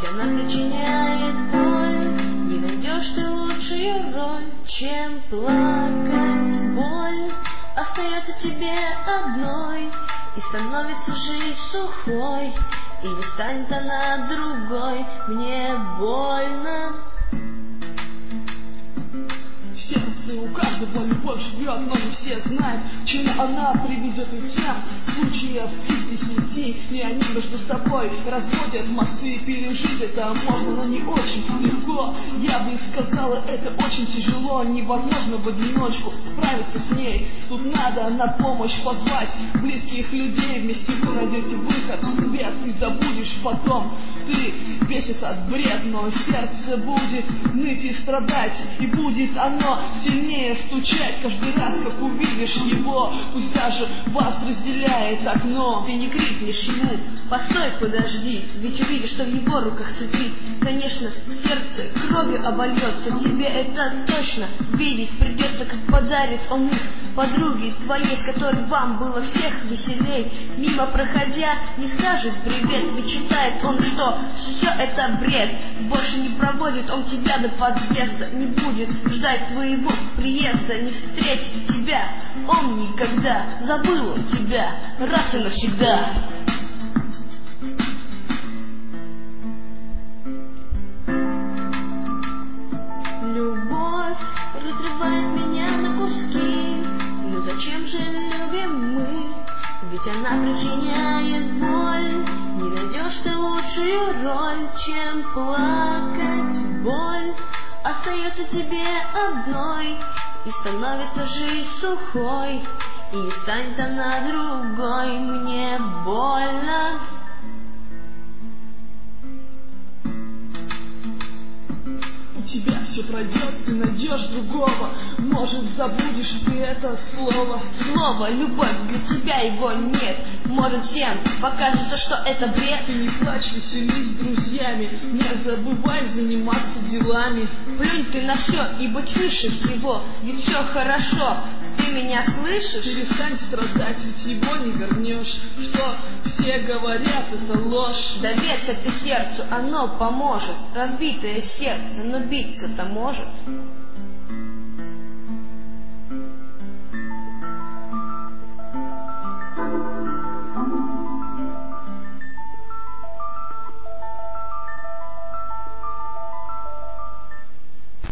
Ведь она причиняет боль. Не найдешь ты лучшую роль, чем плакать. Боль остается тебе одной, и становится жизнь сухой, и не станет она другой. Мне больно. В сердце у каждого любовь живет, но не все знают, к чему она приведет. И тем случаев из 10, и они между собой разводят мосты. Пережить это можно, но не очень легко. Я бы сказала, это очень тяжело. Невозможно в одиночку справиться с ней. Тут надо на помощь позвать близких людей. Вместе вы найдете выход в свет. Ты забудешь потом, ты весь этот бред, но сердце будет ныть и страдать, и будет оно сильнее стучать каждый раз, как увидишь его. Пусть даже вас разделяет окно. Ты не крикнешь ему: постой, подожди, ведь увидишь, что в его руках цветы. Конечно, сердце кровью обольется, тебе это точно видеть придется, как подарит он их подруге твоей, с которой вам было всех веселей. Мимо проходя не скажет привет, ведь считает он, что все это бред. Больше не проводит он тебя до подъезда, не будет ждать твоего приезда, не встретит тебя он никогда. Забыл он тебя раз и навсегда. Любовь разрывает меня на куски, но зачем же любим мы? Ведь она причиняет боль. Не найдешь ты лучшую роль, чем плакать. Боль остается тебе одной, и становится жизнь сухой, и не станет она другой. Мне больно. У тебя все пройдет, ты найдешь другого. Может, забудешь ты это слово. Слово «любовь» для тебя его нет. Может, всем покажется, что это бред. Ты не плачь, веселись с друзьями, не забывай заниматься делами. Плюнь ты на все и будь выше всего, ведь все хорошо. Ты меня слышишь? Перестань страдать, ведь его не вернешь. Что все говорят, это ложь. Доверься ты сердцу, оно поможет. Разбитое сердце, но биться-то может.